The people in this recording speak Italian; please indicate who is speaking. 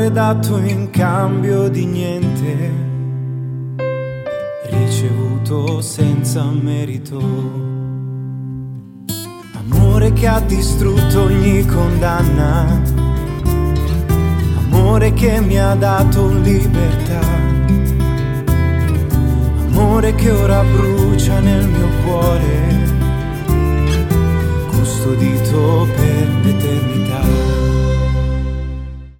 Speaker 1: Amore dato in cambio di niente, ricevuto senza merito. Amore che ha distrutto ogni condanna, amore che mi ha dato libertà, amore che ora brucia nel mio